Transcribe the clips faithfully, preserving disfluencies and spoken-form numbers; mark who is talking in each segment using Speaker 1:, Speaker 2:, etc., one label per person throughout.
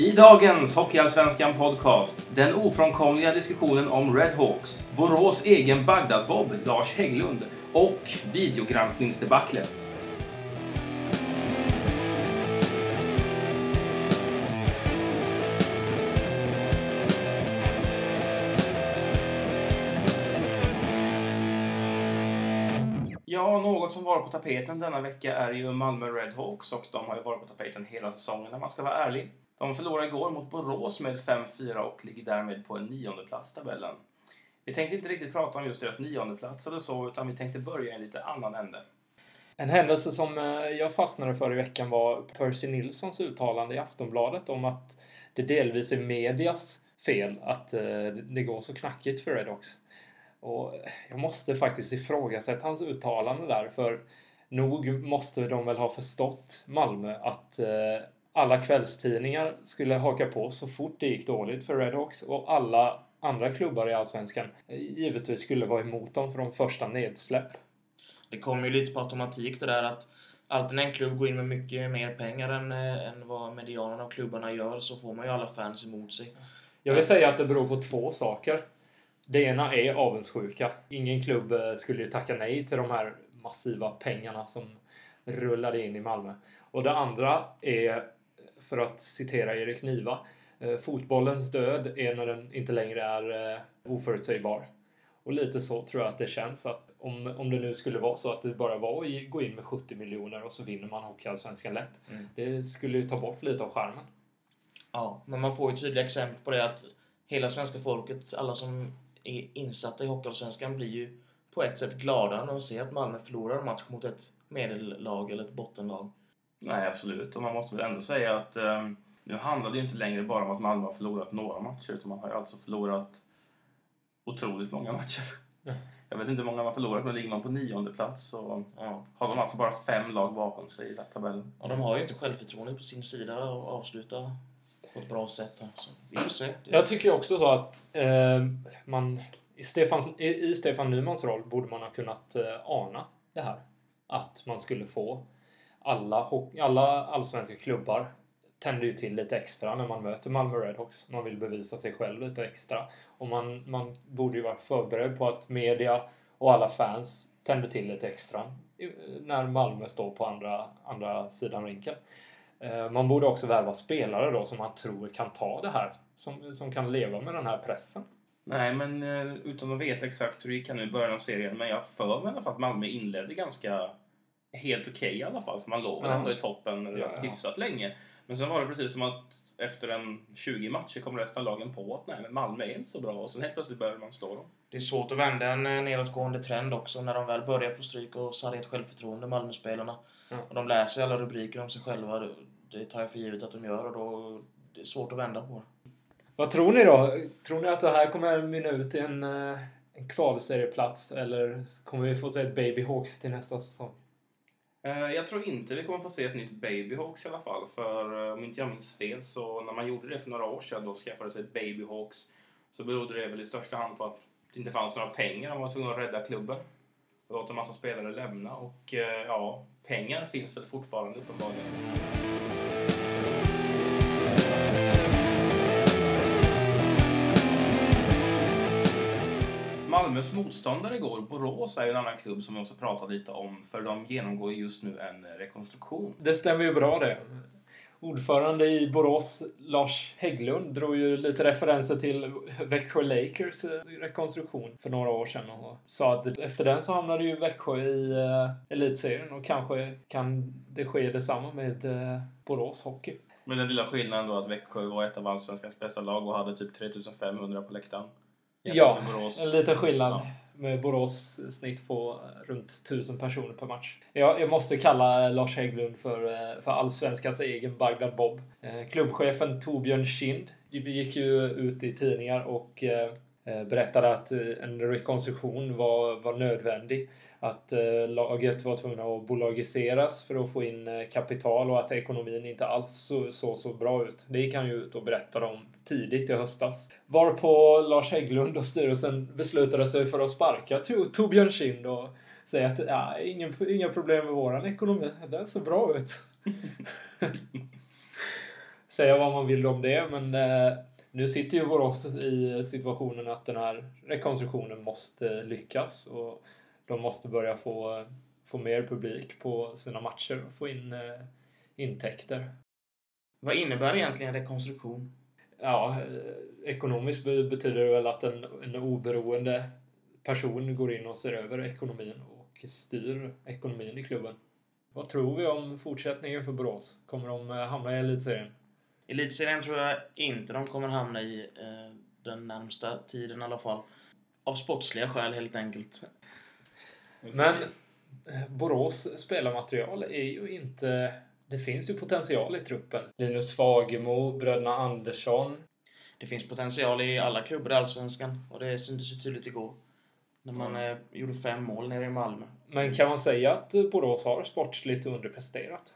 Speaker 1: I dagens Hockeyallsvenskan podcast, den ofrånkomliga diskussionen om Red Hawks, Borås egen Bagdad-Bob Lars Hägglund och videogranskningsdebaclet. Ja, något som var på tapeten denna vecka är ju Malmö Red Hawks, och de har ju varit på tapeten hela säsongen när man ska vara ärlig. De förlorade igår mot Borås med fem fyra och ligger därmed på en nionde plats tabellen. Vi tänkte inte riktigt prata om just deras nionde plats eller så, utan vi tänkte börja i en lite annan ände.
Speaker 2: En händelse som jag fastnade för i veckan var Percy Nilssons uttalande i Aftonbladet om att det delvis är medias fel att det går så knackigt för Red Hawks. Och jag måste faktiskt ifrågasätta hans uttalande där, för nog måste de väl ha förstått Malmö att eh, alla kvällstidningar skulle haka på så fort det gick dåligt för Red Hawks, och alla andra klubbar i Allsvenskan eh, givetvis skulle vara emot dem för de första nedsläpp.
Speaker 3: Det kommer ju lite på automatik det där att alltid när en klubb går in med mycket mer pengar än, eh, än vad medianerna och klubbarna gör, så får man ju alla fans emot sig.
Speaker 2: Jag vill säga att det beror på två saker. Det ena är avundsjuka. Ingen klubb skulle ju tacka nej till de här massiva pengarna som rullade in i Malmö. Och det andra är, för att citera Erik Niva, fotbollens död är när den inte längre är oförutsägbar. Och lite så tror jag att det känns, att om, om det nu skulle vara så att det bara var att gå in med sjuttio miljoner och så vinner man Hockeyallsvenskan lätt. Mm. Det skulle ju ta bort lite av skärmen.
Speaker 3: Ja, men man får ju tydliga exempel på det att hela svenska folket, alla som är insatta i Hockeyallsvenskan, blir ju på ett sätt glada när de ser att Malmö förlorar en match mot ett medellag eller ett bottenlag.
Speaker 1: Nej, absolut. Och man måste väl ändå säga att eh, nu handlar det ju inte längre bara om att Malmö har förlorat några matcher, utan man har ju alltså förlorat otroligt många matcher. Ja. Jag vet inte hur många man har förlorat, men ligger man på nionde plats så ja, har de alltså bara fem lag bakom sig i den tabellen.
Speaker 3: Och de har ju inte självförtroende på sin sida och avsluta på ett bra sätt. Alltså. Vi får se.
Speaker 2: Jag tycker också så att eh, man i Stefan, i, i Stefan Nymans roll borde man ha kunnat eh, ana det här. Att man skulle få alla, alla allsvenska klubbar tänder ju till lite extra när man möter Malmö Red Hawks. Man vill bevisa sig själv lite extra. Och man, man borde ju vara förberedd på att media och alla fans tänder till lite extra när Malmö står på andra, andra sidan rinken. Man borde också värva spelare då som man tror kan ta det här. Som, som kan leva med den här pressen.
Speaker 1: Nej, men utan att veta exakt hur det gick nu i början av serien. Men jag för mig i alla fall att Malmö inledde ganska helt okej okay, i alla fall. För man låg ja. ändå i toppen ja, hyfsat ja. länge. Men sen var det precis som att efter en tjugo matcher kom resten av lagen på att nej, men Malmö är inte så bra. Och sen helt plötsligt började man slå dem.
Speaker 3: Det är svårt att vända en nedåtgående trend också när de väl börjar få stryk och sarga ett självförtroende, Malmö-spelarna. Ja. Och de läser alla rubriker om sig själva. Det tar jag för givet att de gör, och då det är svårt att vända på det.
Speaker 2: Vad tror ni då? Tror ni att det här kommer mynna ut i en, en kvalserieplats, eller kommer vi få se ett Baby Hawks till nästa säsong?
Speaker 1: Jag tror inte vi kommer få se ett nytt Baby Hawks i alla fall. För om inte jag minns fel, så när man gjorde det för några år sedan, då skaffade sig ett Baby Hawks, så berodde det väl i största hand på att det inte fanns några pengar. Man var tvungen att rädda klubben och låta en massa spelare lämna. Och ja, pengar finns väl fortfarande uppenbarligen. Malmös motståndare igår, Borås, är en annan klubb som vi också pratat lite om, för de genomgår just nu en rekonstruktion.
Speaker 2: Det stämmer ju bra det. Ordförande i Borås, Lars Hägglund, drog ju lite referenser till Växjö Lakers rekonstruktion för några år sedan och sa att efter den så hamnade ju Växjö i uh, elitserien, och kanske kan det ske detsamma med uh, Borås hockey.
Speaker 1: Men den lilla skillnaden då att Växjö var ett av allsvenskans bästa lag och hade typ tre tusen femhundra på läktaren.
Speaker 2: Ja, en liten skillnad ja. Med Borås snitt på runt tusen personer per match. Jag, jag måste kalla Lars Hägglund för, för allsvenskans egen Bagdad Bob. Eh, klubbchefen Torbjörn Kind gick ju ut i tidningar och eh, berättade att en rekonstruktion var, var nödvändig. Att eh, laget var tvungna att bolagiseras för att få in eh, kapital, och att ekonomin inte alls så, så, så bra ut. Det gick han ju ut och berättade om tidigt i höstas. Varpå Lars Hägglund och styrelsen beslutade sig för att sparka Torbjörn Kind och säga att ja, ingen, inga problem med våran ekonomi. Det ser bra ut. säga vad man vill om det, men eh, nu sitter ju Borås i situationen att den här rekonstruktionen måste lyckas och de måste börja få, få mer publik på sina matcher och få in eh, intäkter.
Speaker 3: Vad innebär egentligen rekonstruktion?
Speaker 2: Ja, eh, ekonomiskt betyder det väl att en, en oberoende person går in och ser över ekonomin och styr ekonomin i klubben. Vad tror vi om fortsättningen för Borås? Kommer de hamna i elitserien?
Speaker 3: Elitserien tror jag inte de kommer hamna i eh, den närmsta tiden i alla fall. Av sportsliga skäl helt enkelt.
Speaker 2: Men Borås spelarmaterial är ju inte... Det finns ju potential i truppen. Linus Fagemo, bröderna Andersson.
Speaker 3: Det finns potential i alla klubbar i Allsvenskan. Och det syntes ju tydligt igår. När man eh, gjorde fem mål nere i Malmö.
Speaker 2: Men kan man säga att Borås har sportsligt underpresterat?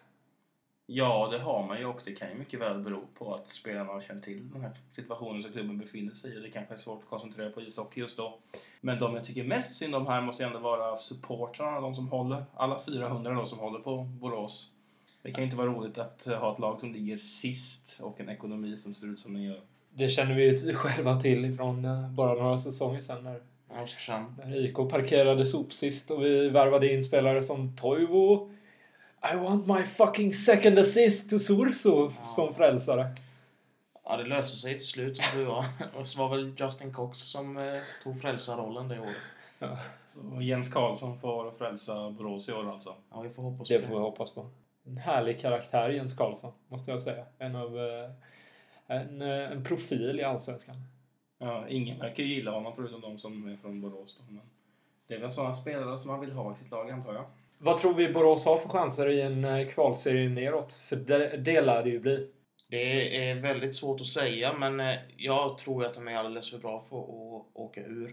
Speaker 1: Ja, det har man ju, och det kan ju mycket väl bero på att spelarna har känt till den här situationen som klubben befinner sig i. Det kanske är svårt att koncentrera på ishockey just då. Men de jag tycker mest synd om här måste ändå vara supportrarna, de som håller. Alla fyrahundra då som håller på Borås. Det kan ju inte vara roligt att ha ett lag som ligger sist och en ekonomi som ser ut som den gör.
Speaker 2: Det känner vi ju själva till från bara några säsonger sedan när, när I K parkerade sopsist och vi värvade in spelare som Toivo. I want my fucking second assist to Surso ja. Som frälsare.
Speaker 3: Ja, det löser sig till slut som du var. Och så var väl Justin Cox som eh, tog frälsarrollen det året.
Speaker 1: Ja. Och Jens Karlsson får frälsa Borås i år alltså.
Speaker 3: Ja, vi får hoppas
Speaker 2: det
Speaker 3: på
Speaker 2: får vi hoppas på. En härlig karaktär, Jens Karlsson, måste jag säga. En av eh, en, en profil i Allsvenskan.
Speaker 1: Ja, ingen verkar gilla honom förutom de som är från Borås. Men det är väl sådana spelare som man vill ha i sitt lag, antar jag.
Speaker 2: Vad tror vi Borås har för chanser i en kvalserie neråt? För det, det lär det ju bli.
Speaker 3: Det är väldigt svårt att säga, men jag tror att de är alldeles för bra för att åka ur.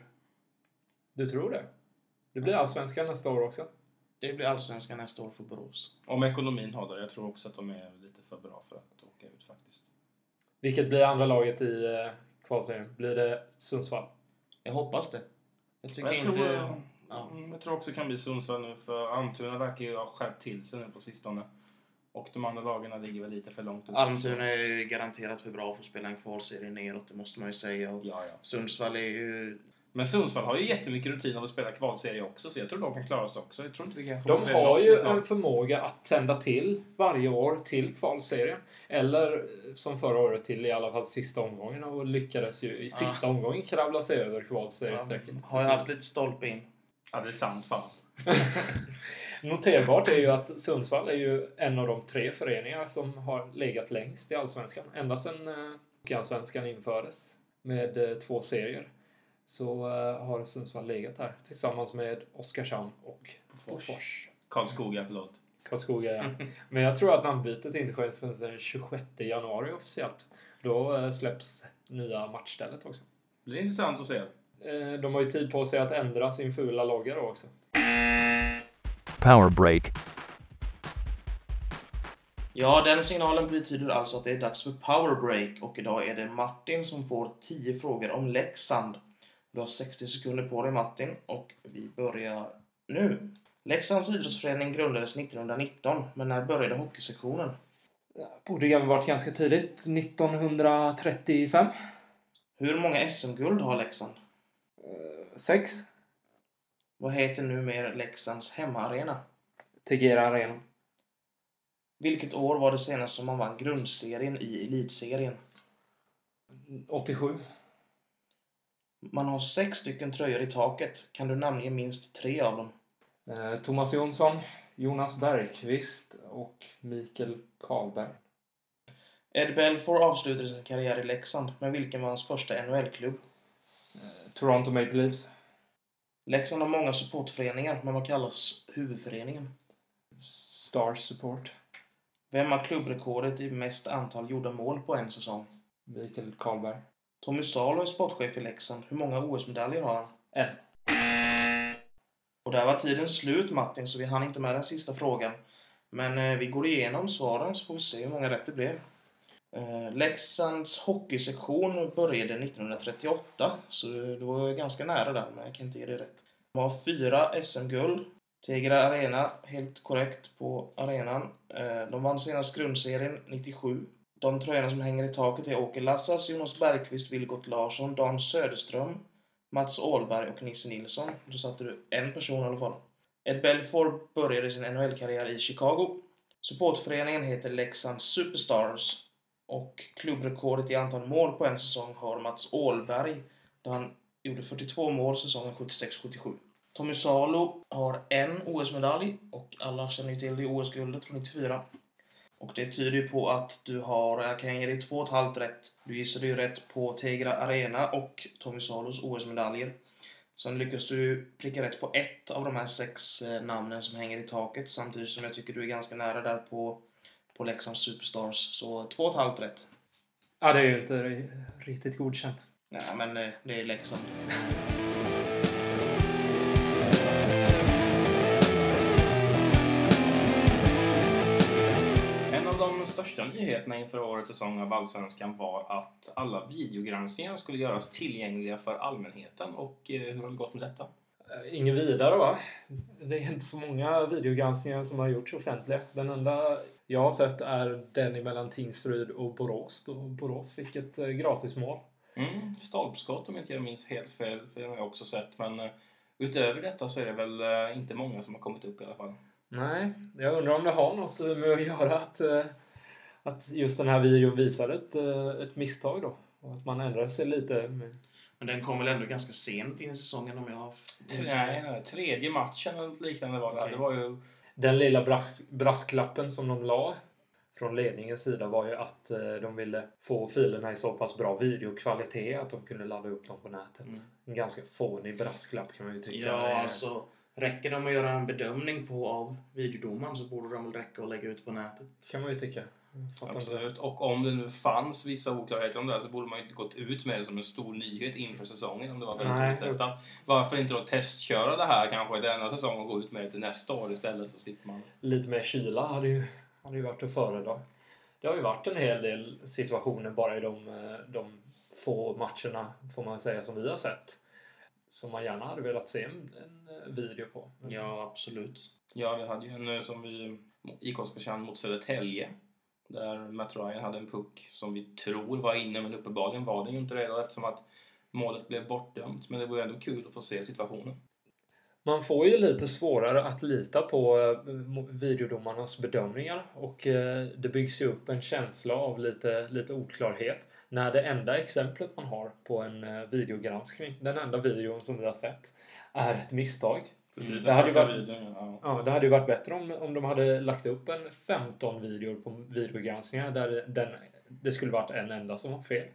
Speaker 2: Du tror det? Det blir Allsvenskan nästa år också.
Speaker 3: Det blir Allsvenskan nästa år för Borås.
Speaker 1: Om ekonomin håller, jag tror också att de är lite för bra för att åka ut faktiskt.
Speaker 2: Vilket blir andra laget i kvalserien? Blir det Sundsvall?
Speaker 3: Jag hoppas det. Jag tycker
Speaker 1: jag
Speaker 3: inte...
Speaker 1: Tror, ja. Jag tror också det kan bli Sundsvall nu, för Almtuna verkar ju ha skärpt till sig nu på sistone. Och de andra lagarna ligger väl lite för långt ut.
Speaker 3: Almtuna är ju garanterat för bra för att spela en kvalserie neråt, det måste man ju säga. Och
Speaker 1: ja, ja.
Speaker 3: Sundsvall är ju...
Speaker 1: Men Sundsvall har ju jättemycket rutin av att spela kvalserie också, så jag tror de kan klara sig också. Jag tror inte vi kan
Speaker 2: de har ju en förmåga att tända till varje år till kvalserien. Eller som förra året till i alla fall sista omgången, och lyckades ju i sista ah. omgången kravla sig över kvalseriesträcket.
Speaker 3: Ja, har jag haft lite stolpe in.
Speaker 1: Ja, det är sant fan.
Speaker 2: Noterbart är ju att Sundsvall är ju en av de tre föreningar som har legat längst i Allsvenskan. Ända sedan eh, Allsvenskan infördes med eh, två serier. Så uh, har Sundsvall legat här tillsammans med Oskarshamn och Bofors.
Speaker 1: Karlskoga, förlåt.
Speaker 2: Karlskoga, ja. Men jag tror att namnbytet inte sker förrän den tjugosjätte januari officiellt. Då uh, släpps nya matchstället också.
Speaker 1: Det blir intressant att se.
Speaker 2: Uh, de har ju tid på sig att ändra sin fula logga då också.
Speaker 4: Power break.
Speaker 3: Ja, den signalen betyder alltså att det är dags för power break. Och idag är det Martin som får tio frågor om Leksand. Du har sextio sekunder på dig, Martin, och vi börjar nu. Leksands idrottsförening grundades nittonhundranitton, men när började hockeysektionen?
Speaker 2: Borde ju ha varit ganska tidigt, nittonhundratrettiofem.
Speaker 3: Hur många S M-guld har Leksand?
Speaker 2: Uh, sex.
Speaker 3: Vad heter numera Leksands hemmaarena?
Speaker 2: Tegera Arena.
Speaker 3: Vilket år var det senast som man vann grundserien i elitserien?
Speaker 2: åttiosju.
Speaker 3: Man har sex stycken tröjor i taket. Kan du namnge minst tre av dem?
Speaker 2: Eh, Thomas Jonsson, Jonas Bergqvist och Mikael Karlberg.
Speaker 3: Ed Belfour avslutade sin karriär i Leksand, men vilken var hans första N H L-klubb?
Speaker 2: Eh, Toronto Maple Leafs.
Speaker 3: Leksand har många supportföreningar, men vad kallas huvudföreningen?
Speaker 2: Stars Support.
Speaker 3: Vem har klubbrekordet i mest antal gjorda mål på en säsong?
Speaker 2: Mikael Karlberg.
Speaker 3: Tommy Salo är sportchef i Leksand. Hur många O S-medaljer har han?
Speaker 2: En.
Speaker 3: Och där var tiden slut, Martin, så vi hann inte med den sista frågan. Men eh, vi går igenom svaren så får vi se hur många rätt det blev. Eh, Leksands hockeysektion började nittonhundratrettioåtta, så det var ganska nära där, men jag kan inte ge det rätt. De har fyra S M-guld. Tegera Arena, helt korrekt på arenan. Eh, de vann senast grundserien nittiosju. De tröjorna som hänger i taket är Åke Lassas, Jonas Bergqvist, Vilgot Larsson, Dan Söderström, Mats Åhlberg och Nisse Nilsson. Då satte du en person i alla fall. Ed Belfour började sin N H L-karriär i Chicago. Supportföreningen heter Leksand Superstars. Och klubbrekordet i antal mål på en säsong har Mats Åhlberg, där han gjorde fyrtiotvå mål säsongen sjuttiosex sjuttiosju. Tommy Salo har en O S-medalj och alla känner ju till det O S-guldet från nittiofyra. Och det tyder ju på att du har, jag kan ge dig två och ett halvt rätt. Du gissade ju rätt på Tegra Arena och Tommy Salos O S-medaljer. Sen lyckas du pricka rätt på ett av de här sex namnen som hänger i taket. Samtidigt som jag tycker du är ganska nära där på, på Leksand Superstars. Så två och ett halvt rätt.
Speaker 2: Ja, det är ju inte riktigt godkänt.
Speaker 3: Nej, men det är Leksand.
Speaker 1: De största nyheterna inför årets säsong av Allsvenskan var att alla videogranskningar skulle göras tillgängliga för allmänheten. Och hur har det gått med detta?
Speaker 2: Ingen vidare, va? Det är inte så många videogranskningar som har gjorts offentliga. Den enda jag har sett är den mellan Tingsryd och Borås. Då Borås fick ett gratismål.
Speaker 1: Mm, stolpskott om inte jag minns helt fel, för det har jag också sett. Men utöver detta så är det väl inte många som har kommit upp i alla fall.
Speaker 2: Nej, jag undrar om det har något med att göra att, att just den här videon visade ett, ett misstag då. Och att man ändrade sig lite. Med...
Speaker 3: Men den kom väl ändå ganska sent in i säsongen om jag har...
Speaker 1: Nej, nej, tredje matchen eller liknande var det här. Okay. Det var ju...
Speaker 2: Den lilla brask, brasklappen som de la från ledningens sida var ju att de ville få filerna i så pass bra videokvalitet att de kunde ladda upp dem på nätet. Mm. En ganska fånig brasklapp kan man ju tycka.
Speaker 3: Ja, alltså... Räcker de att göra en bedömning på av videodomaren så borde de väl räcka att lägga ut på nätet.
Speaker 2: Kan man ju tycka.
Speaker 1: Absolut. Och om det nu fanns vissa oklarheter om det här så borde man ju inte gått ut med det som en stor nyhet inför säsongen om det var väldigt otestat. Varför inte då testköra det här kanske i denna säsong och gå ut med det till nästa år istället så slipper man.
Speaker 2: Lite mer kyla hade ju, hade ju varit att föredra. Det har ju varit en hel del situationer bara i de, de få matcherna får man säga som vi har sett. Som man gärna hade velat se en, en video på.
Speaker 3: Ja, absolut.
Speaker 1: Ja, vi hade ju en som vi i Oskarshamn mot Södertälje. Där Matt Ryan hade en puck som vi tror var inne, men uppenbarligen var det ju inte det då, eftersom att målet blev bortdömt. Men det var ju ändå kul att få se situationen.
Speaker 2: Man får ju lite svårare att lita på videodomarnas bedömningar och det byggs ju upp en känsla av lite, lite oklarhet när det enda exemplet man har på en videogranskning, den enda videon som vi har sett, är ett misstag.
Speaker 1: Precis,
Speaker 2: det, hade ju varit,
Speaker 1: videon, ja.
Speaker 2: Ja, det hade ju varit bättre om, om de hade lagt upp en femton videor på videogranskningar där den, det skulle varit en enda som var fel.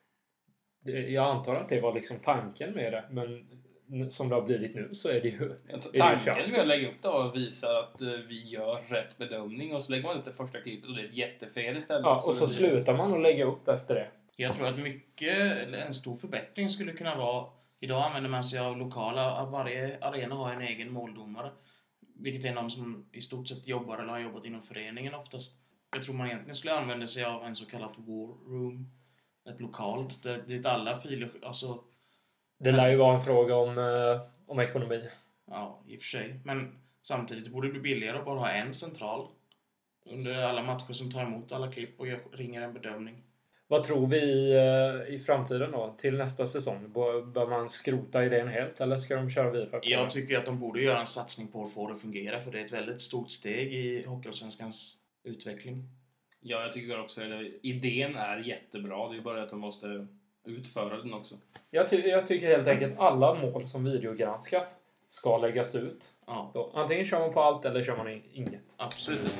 Speaker 2: Jag antar att det var liksom tanken med det, men som det har blivit nu så är det ju...
Speaker 1: Tanken med att lägga upp det och visa att vi gör rätt bedömning och så lägger man upp det första klippet och det är ett jättefel istället.
Speaker 2: Ja, och så, så blir... slutar man att lägga upp efter det.
Speaker 3: Jag tror att mycket, en stor förbättring skulle kunna vara... Idag använder man sig av lokala, varje arena har en egen måldomare. Vilket är någon som i stort sett jobbar eller har jobbat inom föreningen oftast. Jag tror man egentligen skulle använda sig av en så kallad war room. Ett lokalt, dit alla filer, alltså...
Speaker 2: Det lär ju vara en fråga om, eh, om ekonomi.
Speaker 3: Ja, i och för sig. Men samtidigt borde det bli billigare att bara ha en central. Under alla matcher som tar emot alla klipp och ringer en bedömning.
Speaker 2: Vad tror vi eh, i framtiden då? Till nästa säsong? Bör man skrota idén helt eller ska de köra vidare? På
Speaker 3: Jag tycker att de borde göra en satsning på att få det att fungera. För det är ett väldigt stort steg i Hockeyallsvenskans utveckling.
Speaker 1: Ja, jag tycker också att idén är jättebra. Det är bara att de måste utföra den också.
Speaker 2: Jag, ty- jag tycker helt enkelt alla mål som videogranskas ska läggas ut.
Speaker 3: Ja.
Speaker 2: Då, antingen kör man på allt eller kör man inget.
Speaker 3: Absolut.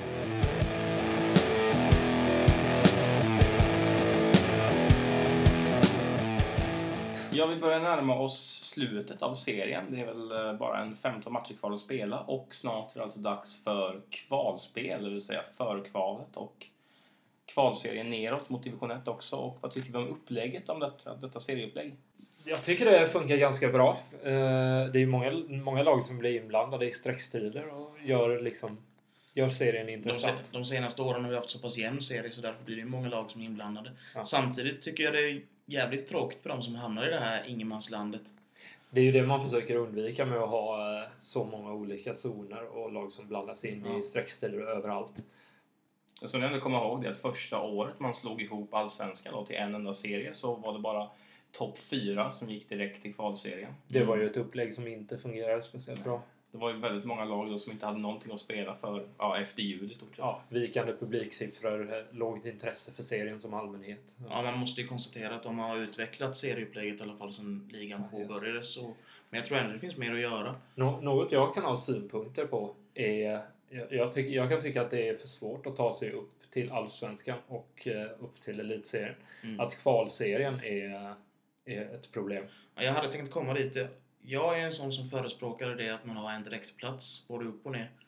Speaker 1: Ja, vi börjar närma oss slutet av serien. Det är väl bara en femton matcher kvar att spela. Och snart är det alltså dags för kvalspel, det vill säga förkvalet och kvalserien neråt mot division ett också. Och vad tycker vi om upplägget om detta, detta serieupplägg?
Speaker 2: Jag tycker det funkar ganska bra. Det är många, många lag som blir inblandade i sträckstrider och gör, liksom, gör serien intressant.
Speaker 3: De, de senaste åren har vi haft så pass jämn serie så därför blir det många lag som är inblandade.
Speaker 2: Ja.
Speaker 3: Samtidigt tycker jag det är jävligt tråkigt för dem som hamnar i det här ingenmanslandet.
Speaker 2: Det är ju det man försöker undvika med att ha så många olika zoner och lag som blandas in ja. i sträckstrider överallt.
Speaker 1: Så när jag kommer ihåg det att första året man slog ihop allsvenskan då till en enda serie så var det bara topp fyra som gick direkt till kvalserien.
Speaker 2: Det var ju ett upplägg som inte fungerade speciellt bra.
Speaker 1: Det var ju väldigt många lag då som inte hade någonting att spela för ja, efter jul i stort sett.
Speaker 2: Ja, vikande publiksiffror, lågt intresse för serien som allmänhet.
Speaker 3: Ja, man måste ju konstatera att de har utvecklat serieupplägget i alla fall sedan ligan
Speaker 2: Ja, yes.
Speaker 3: påbörjades. Så, men jag tror ändå det finns mer att göra.
Speaker 2: Nå- något jag kan ha synpunkter på är... Jag, jag, tyck, jag kan tycka att det är för svårt att ta sig upp till allsvenskan och eh, upp till elitserien.
Speaker 3: Mm.
Speaker 2: Att kvalserien är, är ett problem.
Speaker 3: Ja, jag hade tänkt komma dit. Jag är en sån som förespråkade det att man har en direktplats både upp och ner.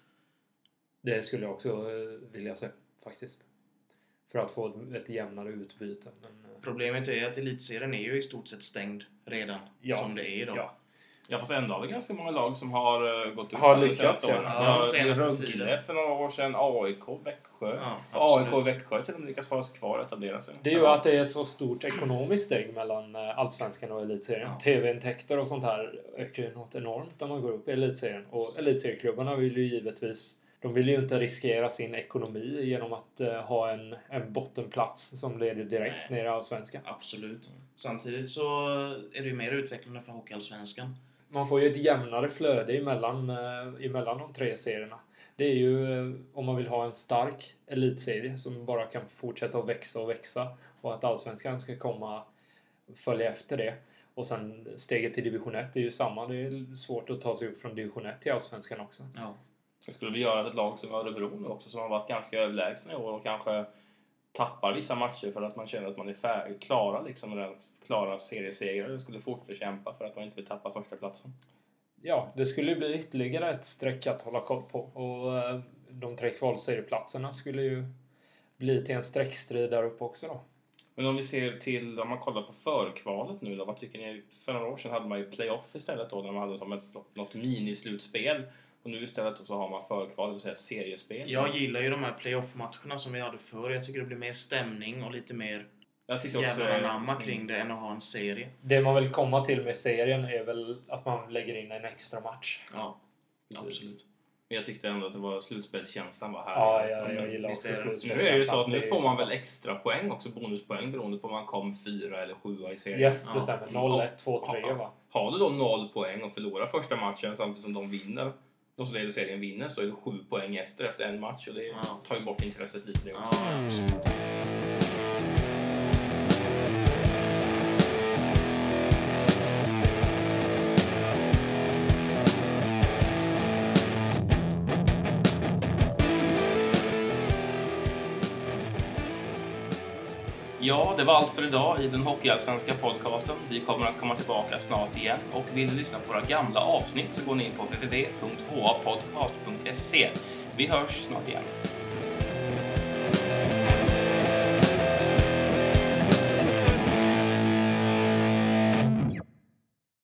Speaker 2: Det skulle jag också eh, vilja se, faktiskt. För att få ett, ett jämnare utbyte. Men, eh,
Speaker 3: Problemet är att elitserien är ju i stort sett stängd redan
Speaker 2: Ja.
Speaker 3: som det är idag.
Speaker 2: ja.
Speaker 1: Ja, fast ändå har vi ganska många lag som har uh, gått upp.
Speaker 2: Har
Speaker 1: de
Speaker 2: lyckats,
Speaker 1: senaste
Speaker 2: ja.
Speaker 1: åren.
Speaker 3: Ja,
Speaker 1: Ja,
Speaker 3: senaste
Speaker 1: Rögle
Speaker 3: tiden.
Speaker 1: för några år sedan, A I K, Växjö.
Speaker 3: Ja,
Speaker 1: A I K
Speaker 3: absolut.
Speaker 1: och Växjö till och med lyckas hålla sig kvar och etablera sig.
Speaker 2: Det är ju att det är ett så stort ekonomiskt steg mellan eh, allsvenskan och elitserien.
Speaker 3: Ja.
Speaker 2: T V-intäkter och sånt här ökar ju något enormt när man går upp i elitserien. Och elitserieklubbarna vill ju givetvis... De vill ju inte riskera sin ekonomi genom att uh, ha en, en bottenplats som leder direkt
Speaker 3: Nej.
Speaker 2: ner i allsvenskan.
Speaker 3: Absolut. Samtidigt så är det ju mer utvecklande för Hockeyallsvenskan.
Speaker 2: Man får ju ett jämnare flöde emellan, uh, emellan de tre serierna. Det är ju uh, om man vill ha en stark elitserie som bara kan fortsätta att växa och växa. Och att allsvenskan ska komma följa efter det. Och sen steget till division ett är ju samma. Det är svårt att ta sig upp från division ett till allsvenskan också.
Speaker 3: Ja.
Speaker 1: Det skulle vi göra ett lag som Örebro nu också som har varit ganska överlägsna i år och kanske tappar vissa matcher för att man känner att man är färdig, klara liksom den klara seriesegrar. Det skulle fortsätta kämpa för att man inte vill tappa första platsen.
Speaker 2: Ja, det skulle bli ytterligare ett streck att hålla koll på. Och eh, de tre kvalserieplatserna skulle ju bli till en streckstrid där uppe också då.
Speaker 1: Men om vi ser till, om man kollar på förkvalet nu då, vad tycker ni? För några år sedan hade man ju playoff istället då, när man hade som ett, något minislutspel. Och nu istället så har man förkval, det vill säga seriespel.
Speaker 3: Jag gillar ju de här playoff-matcherna som vi hade förr. Jag tycker det blir mer stämning och lite mer
Speaker 1: Jag tycker också
Speaker 3: jävla anamma kring det än att ha en serie.
Speaker 2: Det man vill komma till med serien är väl att man lägger in en extra match.
Speaker 3: Ja,
Speaker 1: Precis.
Speaker 3: absolut.
Speaker 1: Men jag tyckte ändå att det var slutspelskänslan var här.
Speaker 2: Ja, jag, jag gillar
Speaker 3: Visst
Speaker 2: också
Speaker 3: är det.
Speaker 1: Nu
Speaker 2: slutspelskänslan.
Speaker 1: är det så att nu
Speaker 2: Det är
Speaker 1: får man väl
Speaker 2: fantastiskt.
Speaker 1: extra poäng också, bonuspoäng beroende på om man kom fyra eller sjua i serien.
Speaker 2: Yes, det
Speaker 3: Ja.
Speaker 2: stämmer. noll, ett, två, tre
Speaker 1: Ja.
Speaker 2: va?
Speaker 1: Har du då noll poäng och förlorar första matchen samtidigt som de vinner, de som leder serien vinner, så är det sju poäng efter efter en match och det
Speaker 3: Ja.
Speaker 1: tar ju bort intresset lite det också.
Speaker 3: Ja, absolut.
Speaker 1: Ja, det var allt för idag i den hockeyallsvenska podcasten. Vi kommer att komma tillbaka snart igen och vill du lyssna på våra gamla avsnitt så gå in på w w w punkt h a podcast punkt se. Vi hörs snart igen.